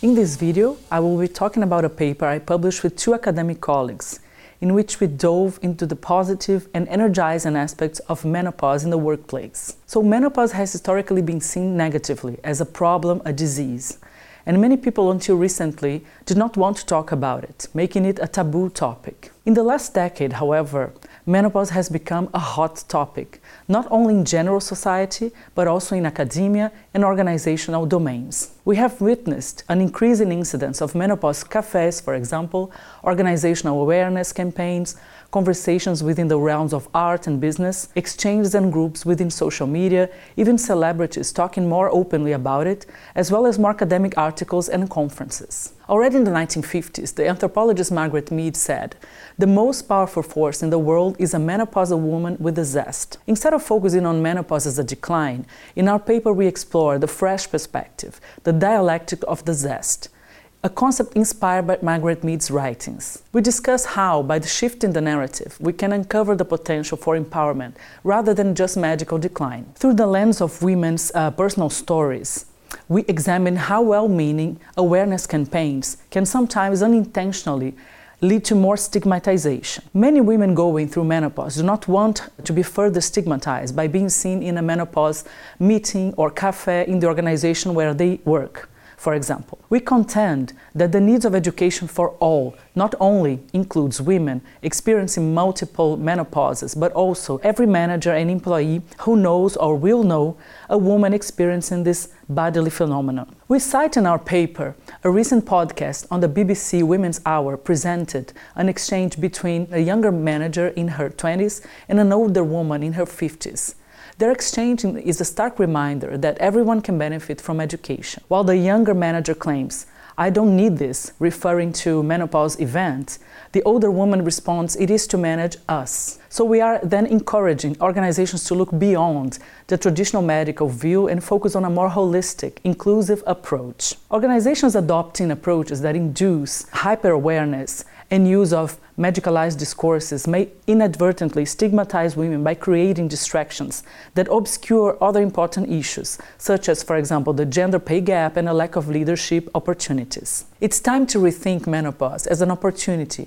In this video, I will be talking about a paper I published with two academic colleagues, in which we dove into the positive and energizing aspects of menopause in the workplace. So menopause has historically been seen negatively as a problem, a disease, and many people until recently did not want to talk about it, making it a taboo topic. In the last decade, however, menopause has become a hot topic, not only in general society, but also in academia and organizational domains. We have witnessed an increase in incidence of menopause cafes, for example, organizational awareness campaigns, conversations within the realms of art and business, exchanges and groups within social media, even celebrities talking more openly about it, as well as more academic articles and conferences. Already in the 1950s, the anthropologist Margaret Mead said, "The most powerful force in the world is a menopausal woman with a zest." Instead of focusing on menopause as a decline, in our paper we explore the fresh perspective, the dialectic of the zest, a concept inspired by Margaret Mead's writings. We discuss how, by the shift in the narrative, we can uncover the potential for empowerment rather than just magical decline. Through the lens of women's personal stories, we examine how well-meaning awareness campaigns can sometimes unintentionally lead to more stigmatization. Many women going through menopause do not want to be further stigmatized by being seen in a menopause meeting or cafe in the organization where they work. For example, we contend that the needs of education for all not only includes women experiencing multiple menopauses, but also every manager and employee who knows or will know a woman experiencing this bodily phenomenon. We cite in our paper a recent podcast on the BBC Women's Hour presented an exchange between a younger manager in her 20s and an older woman in her 50s. Their exchange is a stark reminder that everyone can benefit from education. While the younger manager claims, "I don't need this," referring to menopause events, the older woman responds, "It is to manage us." So we are then encouraging organizations to look beyond the traditional medical view and focus on a more holistic, inclusive approach. Organizations adopting approaches that induce hyper-awareness and use of medicalized discourses may inadvertently stigmatize women by creating distractions that obscure other important issues, such as, for example, the gender pay gap and a lack of leadership opportunities. It's time to rethink menopause as an opportunity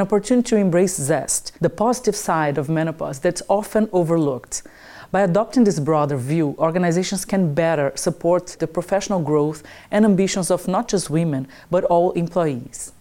to embrace zest, the positive side of menopause that's often overlooked. By adopting this broader view, organizations can better support the professional growth and ambitions of not just women, but all employees.